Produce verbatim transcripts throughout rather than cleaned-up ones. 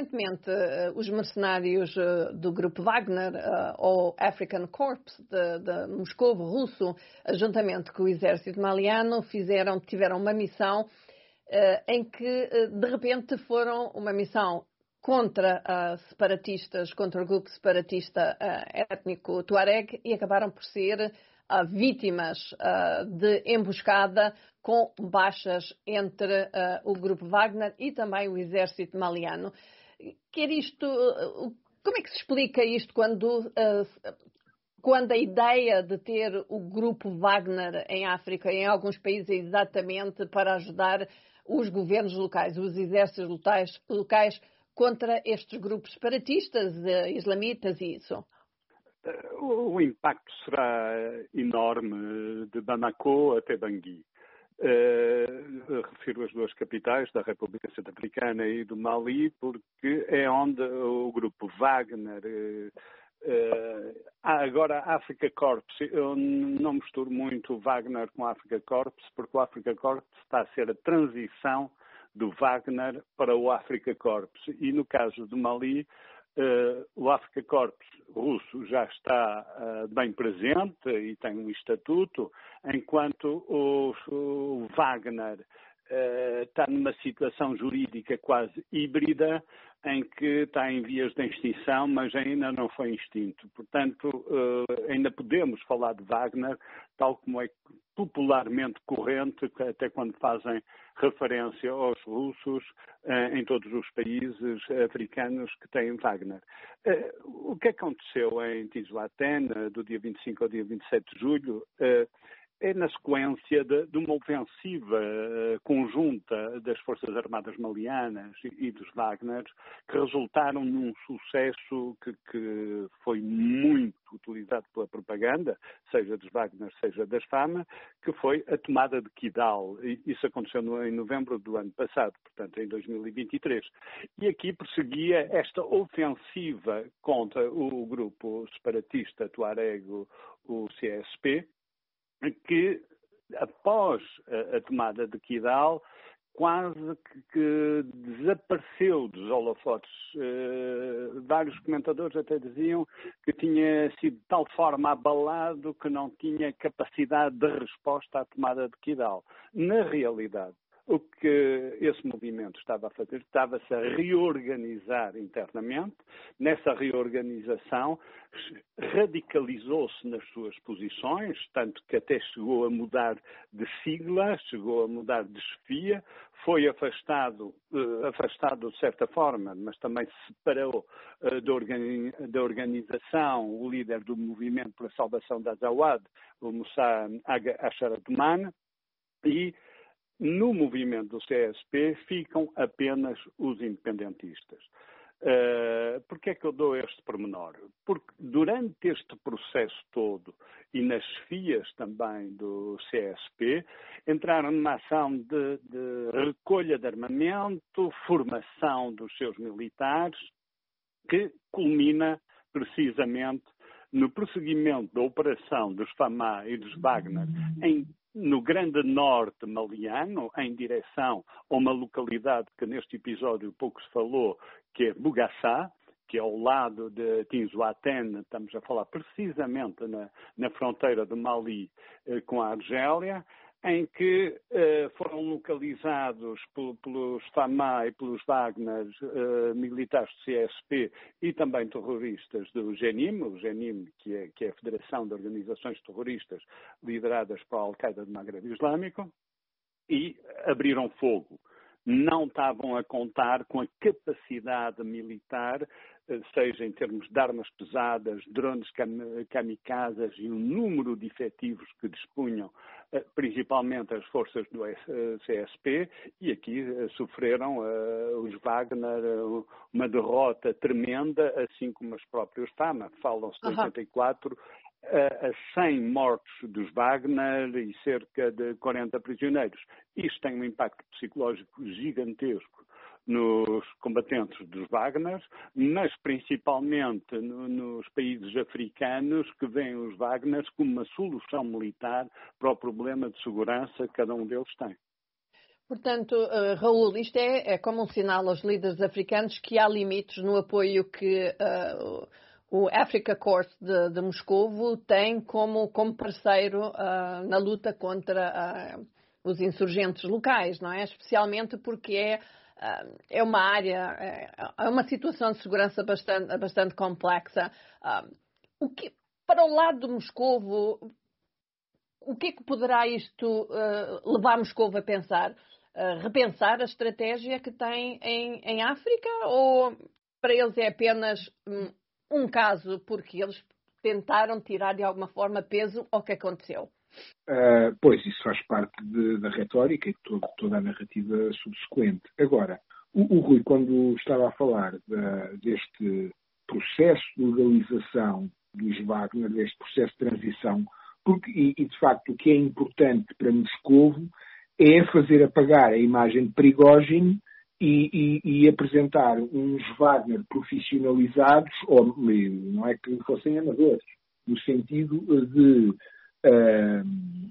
recentemente, uh, os mercenários uh, do grupo Wagner, uh, ou African Corps, de, de Moscou, russo, juntamente com o exército maliano, fizeram, tiveram uma missão uh, em que, uh, de repente, foram uma missão contra uh, separatistas, contra o grupo separatista uh, étnico Tuareg, e acabaram por ser uh, vítimas uh, de emboscada com baixas entre uh, o grupo Wagner e também o exército maliano. Quer isto, uh, como é que se explica isto quando, uh, quando a ideia de ter o grupo Wagner em África, em alguns países, é exatamente para ajudar os governos locais, os exércitos locais, locais contra estes grupos separatistas, uh, islamitas e isso? O, o impacto será enorme de Bamako até Bangui. Uh, refiro as duas capitais da República Centro-Africana e do Mali, porque é onde o grupo Wagner, uh, uh, agora a Africa Corps, eu não misturo muito o Wagner com a Africa Corps, porque o Africa Corps está a ser a transição do Wagner para o Africa Corps. E no caso do Mali, uh, o Africa Corps russo já está uh, bem presente e tem um estatuto, enquanto o, o Wagner uh, está numa situação jurídica quase híbrida, em que está em vias de extinção, mas ainda não foi extinto. Portanto, uh, ainda podemos falar de Wagner, tal como é popularmente corrente, até quando fazem referência aos russos uh, em todos os países africanos que têm Wagner. Uh, o que aconteceu em Tinsuaten, uh, do dia vinte e cinco ao dia vinte e sete de julho, uh, é na sequência de, de uma ofensiva uh, conjunta das Forças Armadas Malianas e, e dos Wagner, que resultaram num sucesso que, que foi muito utilizado pela propaganda, seja dos Wagner, seja das Fama, que foi a tomada de Kidal. E isso aconteceu no, em novembro do ano passado, portanto em dois mil e vinte e três. E aqui perseguia esta ofensiva contra o grupo separatista Tuareg, o C S P, que, após a, a tomada de Kidal, quase que, que desapareceu dos holofotes. Uh, vários comentadores até diziam que tinha sido de tal forma abalado que não tinha capacidade de resposta à tomada de Kidal. Na realidade, o que esse movimento estava a fazer, estava-se a reorganizar internamente. Nessa reorganização, radicalizou-se nas suas posições, tanto que até chegou a mudar de sigla, chegou a mudar de chefia, foi afastado, uh, afastado de certa forma, mas também se separou uh, da, organi da organização, o líder do movimento pela salvação da Azawad, o Moussa Asharatman, e no movimento do C S P ficam apenas os independentistas. Uh, Porquê é que eu dou este pormenor? Porque durante este processo todo e nas chefias também do C S P, entraram numa ação de, de recolha de armamento, formação dos seus militares, que culmina precisamente no prosseguimento da operação dos Fama e dos Wagner em no grande norte maliano, em direção a uma localidade que neste episódio pouco se falou, que é Bugassá, que é ao lado de Tinsuaten, estamos a falar precisamente na, na fronteira do Mali eh, com a Argélia, em que eh, foram localizados pelos Fama e pelos Wagner eh, militares do C S P e também terroristas do GENIM, o GENIM, que é, que é a Federação de Organizações Terroristas lideradas pela Al-Qaeda do Magreb Islâmico, e abriram fogo. Não estavam a contar com a capacidade militar, seja em termos de armas pesadas, drones kamikazes e o número de efetivos que dispunham, principalmente as forças do C S P, e aqui sofreram os Wagner uma derrota tremenda, assim como os próprios Fama. Falam-se de oitenta e quatro a cem mortos dos Wagner e cerca de quarenta prisioneiros. Isto tem um impacto psicológico gigantesco nos combatentes dos Wagner, mas principalmente no, nos países africanos que veem os Wagner como uma solução militar para o problema de segurança que cada um deles tem. Portanto, uh, Raul, isto é, é como um sinal aos líderes africanos que há limites no apoio que uh, o Africa Corps de, de Moscovo tem como, como parceiro uh, na luta contra uh, os insurgentes locais, não é? Especialmente porque é, uh, é uma área, é, é uma situação de segurança bastante, bastante complexa. Uh, o que, para o lado de Moscovo, o que é que poderá isto uh, levar Moscovo a pensar? Uh, repensar a estratégia que tem em, em África, ou para eles é apenas um, um caso porque eles tentaram tirar de alguma forma peso ao que aconteceu? Uh, pois, isso faz parte de, da retórica e de todo, toda a narrativa subsequente. Agora, o, o Rui, quando estava a falar da, deste processo de legalização dos Wagner, deste processo de transição, porque, e, e de facto o que é importante para Moscovo é fazer apagar a imagem de Prigozhin e, e, e apresentar uns Wagner profissionalizados, ou não é que fossem amadores, no sentido de uh,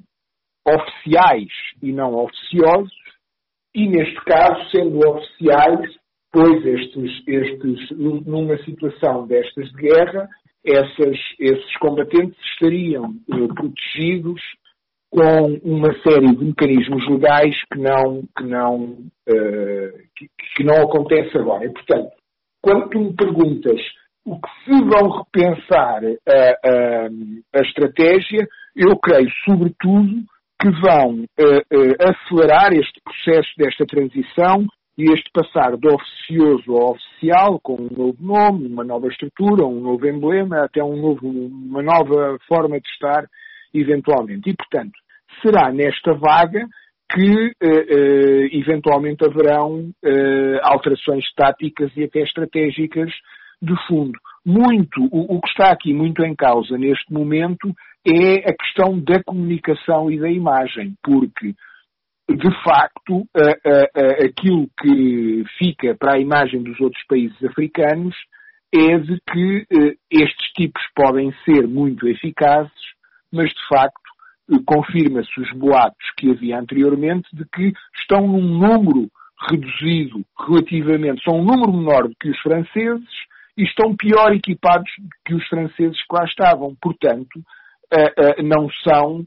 oficiais e não oficiosos, e neste caso, sendo oficiais, pois estes, estes numa situação destas de guerra, essas, esses combatentes estariam uh, protegidos com uma série de mecanismos legais que não, que não, uh, que, que não acontece agora. E, portanto, quando tu me perguntas o que se vão repensar a, a, a estratégia, eu creio, sobretudo, que vão uh, uh, acelerar este processo desta transição e este passar de oficioso a oficial, com um novo nome, uma nova estrutura, um novo emblema, até um novo, uma nova forma de estar, eventualmente. E, portanto, será nesta vaga que, eh, eh, eventualmente, haverão eh, alterações táticas e até estratégicas de fundo. Muito, o, o que está aqui muito em causa neste momento é a questão da comunicação e da imagem, porque, de facto, a, a, a, aquilo que fica para a imagem dos outros países africanos é de que eh, estes tipos podem ser muito eficazes, mas, de facto, confirma-se os boatos que havia anteriormente de que estão num número reduzido relativamente, são um número menor do que os franceses e estão pior equipados do que os franceses que lá estavam. Portanto, não são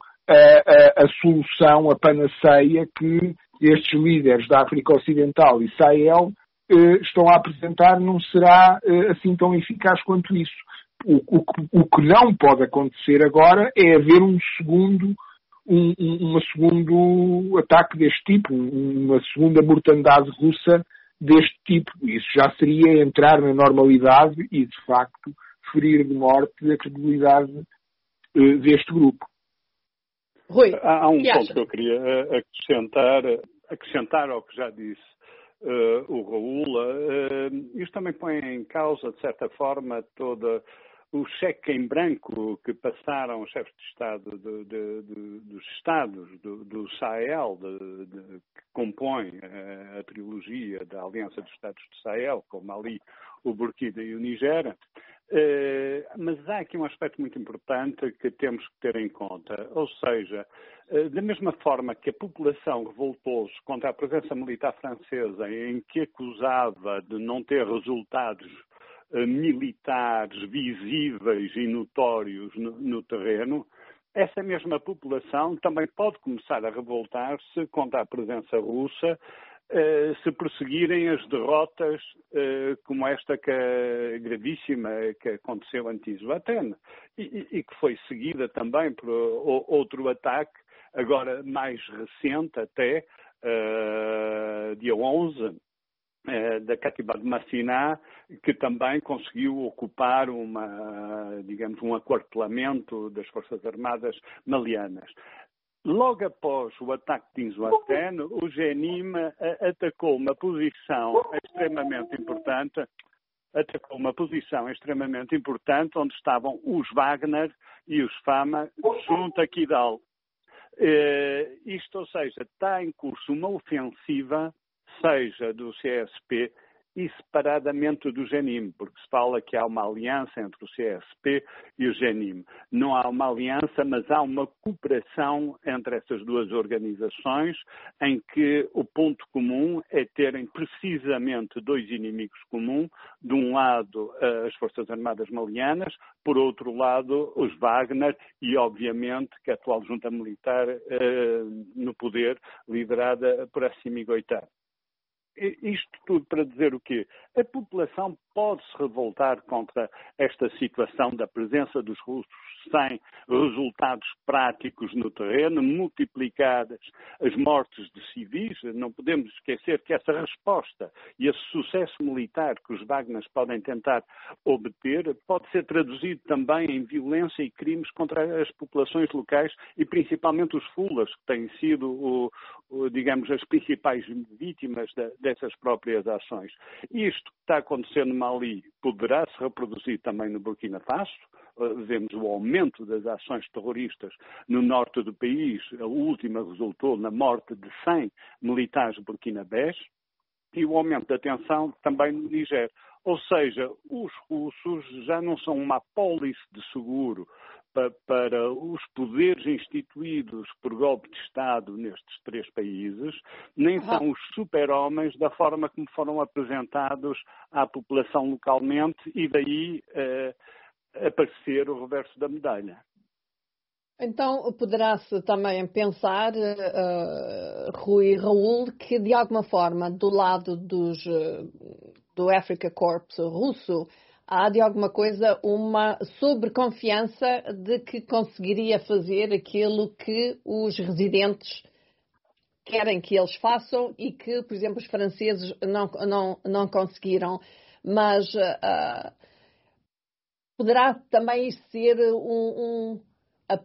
a solução, a panaceia que estes líderes da África Ocidental e Sahel estão a apresentar, não será assim tão eficaz quanto isso. O, o, o que não pode acontecer agora é haver um segundo, um, um segundo ataque deste tipo, uma segunda mortandade russa deste tipo. Isso já seria entrar na normalidade e, de facto, ferir de morte a credibilidade uh, deste grupo. Rui, há, há um que ponto acha? que eu queria acrescentar, acrescentar ao que já disse uh, o Raul. Uh, isto também põe em causa, de certa forma, toda o cheque em branco que passaram os chefes de Estado de, de, de, dos Estados do, do Sahel, de, de, que compõem a, a trilogia da Aliança dos Estados do Sahel, com o Mali, o Burkina e o Nigéria. Uh, mas há aqui um aspecto muito importante que temos que ter em conta, ou seja, uh, da mesma forma que a população revoltou-se contra a presença militar francesa, em que acusava de não ter resultados militares visíveis e notórios no, no terreno, essa mesma população também pode começar a revoltar-se contra a presença russa eh, se perseguirem as derrotas eh, como esta que é gravíssima que aconteceu em Tizuatene e, e que foi seguida também por outro ataque, agora mais recente até, eh, dia onze, da Katiba de Massiná, que também conseguiu ocupar uma, digamos, um aquartelamento das Forças Armadas malianas. Logo após o ataque de Tinzuatene, o Jenim atacou uma posição extremamente importante, atacou uma posição extremamente importante onde estavam os Wagner e os Fama junto a Kidal. Uh, isto, ou seja, está em curso uma ofensiva, seja do C S P, e separadamente do GNIM, porque se fala que há uma aliança entre o C S P e o GNIM. Não há uma aliança, mas há uma cooperação entre essas duas organizações, em que o ponto comum é terem precisamente dois inimigos comuns. De um lado, as Forças Armadas Malianas, por outro lado, os Wagner e, obviamente, que a atual junta militar eh, no poder, liderada por Assimi Goïta. Isto tudo para dizer o quê? A população pode se revoltar contra esta situação da presença dos russos sem resultados práticos no terreno, multiplicadas as mortes de civis. Não podemos esquecer que essa resposta e esse sucesso militar que os Wagners podem tentar obter pode ser traduzido também em violência e crimes contra as populações locais e principalmente os fulas, que têm sido, o, o, digamos, as principais vítimas da, dessas próprias ações. Isto que está acontecendo no Mali poderá se reproduzir também no Burkina Faso. Vemos o aumento das ações terroristas no norte do país. A última resultou na morte de cem militares burkinabés e o aumento da tensão também no Niger. Ou seja, os russos já não são uma apólice de seguro para, para os poderes instituídos por golpe de Estado nestes três países, nem são os super-homens da forma como foram apresentados à população localmente e daí eh, aparecer o reverso da medalha. Então, poderá-se também pensar, uh, Rui Raul, que de alguma forma, do lado dos, uh, do Africa Corps russo, há de alguma coisa uma sobreconfiança de que conseguiria fazer aquilo que os residentes querem que eles façam e que, por exemplo, os franceses não, não, não conseguiram. Mas uh, poderá também ser um... um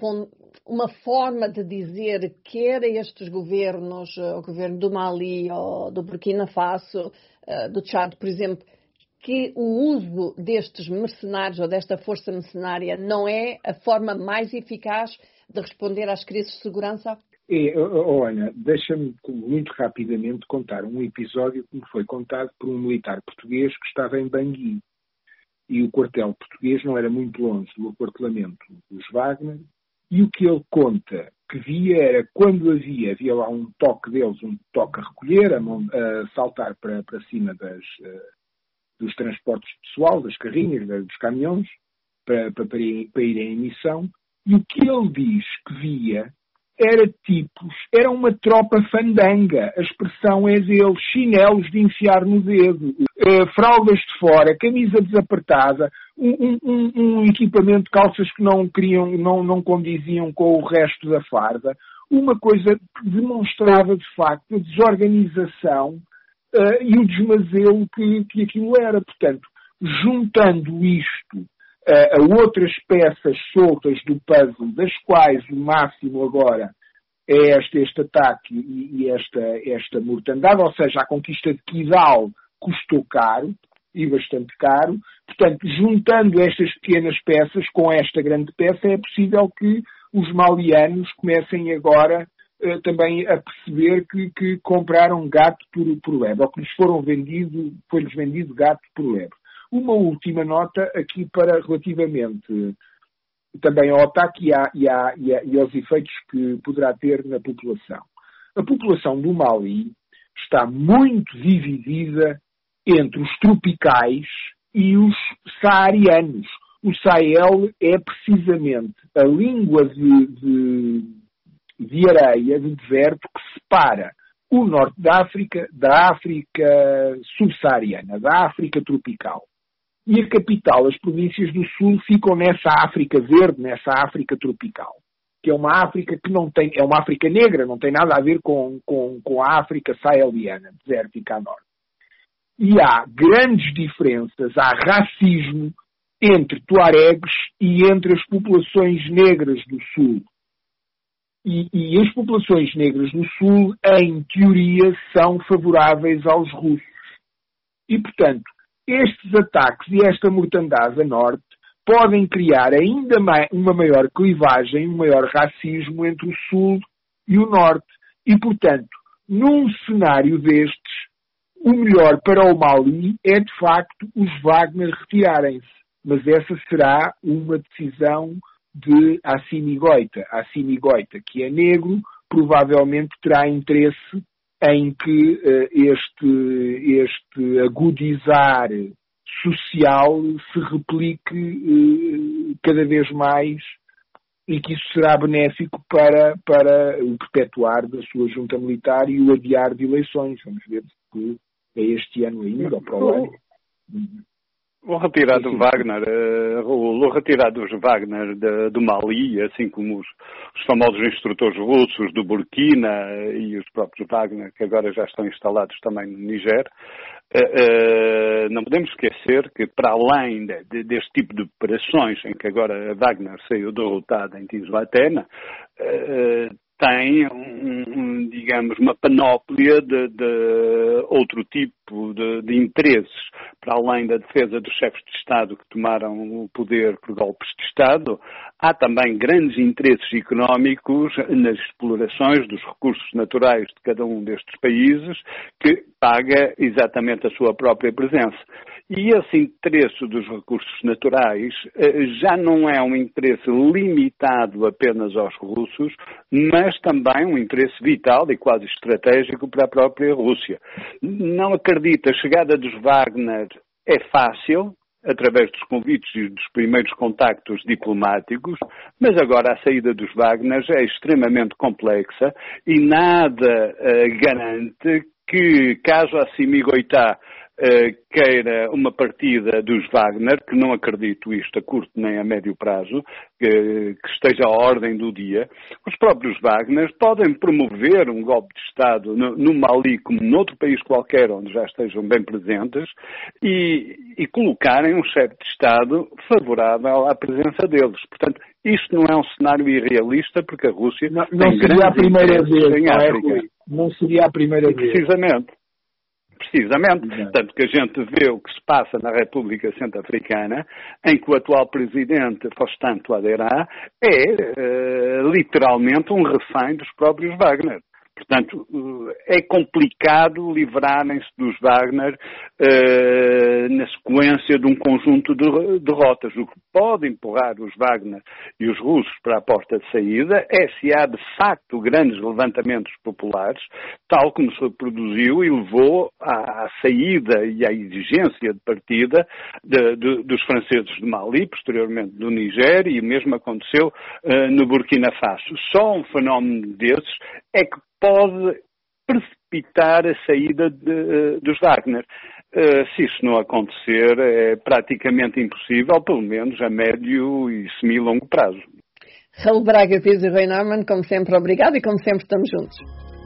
uma forma de dizer quer a estes governos, o governo do Mali ou do Burkina Faso, do Tchad, por exemplo, que o uso destes mercenários ou desta força mercenária não é a forma mais eficaz de responder às crises de segurança? É, olha, deixa-me muito rapidamente contar um episódio que me foi contado por um militar português que estava em Bangui. E o quartel português não era muito longe do aquartelamento dos Wagner. E o que ele conta que via era quando havia, havia lá um toque deles, um toque a recolher, a, a saltar para, para cima das, uh, dos transportes pessoal, das carrinhas, dos caminhões, para, para, para irem em missão. E o que ele diz que via era tipos, era uma tropa fandanga. A expressão é dele, chinelos de enfiar no dedo, uh, fraldas de fora, camisa desapertada, um, um, um equipamento de calças que não, queriam, não, não condiziam com o resto da farda. Uma coisa que demonstrava, de facto, a desorganização uh, e o desmazelo que, que aquilo era. Portanto, juntando isto a outras peças soltas do puzzle, das quais o máximo agora é este, este ataque e, e esta, esta mortandade, ou seja, a conquista de Kidal custou caro, e bastante caro. Portanto, juntando estas pequenas peças com esta grande peça, é possível que os malianos comecem agora uh, também a perceber que, que compraram gato por, por lebre, ou que lhes foram vendido, foi-lhes vendido gato por lebre. Uma última nota aqui para relativamente também ao ataque e, à, e, à, e, à, e aos efeitos que poderá ter na população. A população do Mali está muito dividida entre os tropicais e os saarianos. O Sahel é precisamente a língua de, de, de areia, de deserto, que separa o norte da África da África subsaariana, da África tropical. E a capital, as províncias do sul, ficam nessa África verde, nessa África tropical, que é uma África que não tem, é uma África negra, não tem nada a ver com, com, com a África saheliana, desértica a norte. E há grandes diferenças, há racismo entre tuaregs e entre as populações negras do sul. E, e as populações negras do sul, em teoria, são favoráveis aos russos. E, portanto, estes ataques e esta mortandade a norte podem criar ainda mais, uma maior clivagem, um maior racismo entre o sul e o norte. E, portanto, num cenário destes, o melhor para o Mali é, de facto, os Wagner retirarem-se. Mas essa será uma decisão de Assimi Goïta. Assimi Goïta, que é negro, provavelmente terá interesse em que uh, este, este agudizar social se replique uh, cada vez mais e que isso será benéfico para, para o perpetuar da sua junta militar e o adiar de eleições. Vamos ver se é este ano ainda ou para o ano. O retirado do Wagner, uh, o retirado dos Wagner de, do Mali, assim como os, os famosos instrutores russos do Burkina e os próprios Wagner, que agora já estão instalados também no Niger, uh, uh, não podemos esquecer que, para além de, de, deste tipo de operações, em que agora a Wagner saiu derrotada em Tislatena, uh, tem, um, um, digamos, uma panóplia de, de outro tipo de, de interesses. Para além da defesa dos chefes de Estado que tomaram o poder por golpes de Estado, há também grandes interesses económicos nas explorações dos recursos naturais de cada um destes países, que paga exatamente a sua própria presença. E esse interesse dos recursos naturais já não é um interesse limitado apenas aos russos, mas também um interesse vital e quase estratégico para a própria Rússia. Não acredito, a chegada dos Wagner é fácil, através dos convites e dos primeiros contactos diplomáticos, mas agora a saída dos Wagner é extremamente complexa e nada uh, garante que, caso a Assimi Goïta Uh, queira uma partida dos Wagner, que não acredito isto a curto nem a médio prazo, que, que esteja à ordem do dia, os próprios Wagner podem promover um golpe de Estado no, no Mali como noutro país qualquer onde já estejam bem presentes e, e colocarem um chefe de Estado favorável à presença deles. Portanto, isto não é um cenário irrealista porque a Rússia não, tem não seria a primeira vez em África. É, não seria a primeira vez. Precisamente. Precisamente, Exato. Tanto que a gente vê o que se passa na República Centro-Africana, em que o atual presidente, Faustin Touadéra, é uh, literalmente um refém dos próprios Wagner. Portanto, é complicado livrarem-se dos Wagner uh, na sequência de um conjunto de derrotas. O que pode empurrar os Wagner e os russos para a porta de saída é se há de facto grandes levantamentos populares, tal como se reproduziu e levou à, à saída e à exigência de partida de, de, dos franceses de Mali, posteriormente do Niger, e o mesmo aconteceu uh, no Burkina Faso. Só um fenómeno desses é que pode precipitar a saída de, uh, dos Wagner. Uh, se isso não acontecer, é praticamente impossível, pelo menos a médio e semi-longo prazo. Raul Braga, Pires e Rui Norman, como sempre, obrigado e como sempre estamos juntos.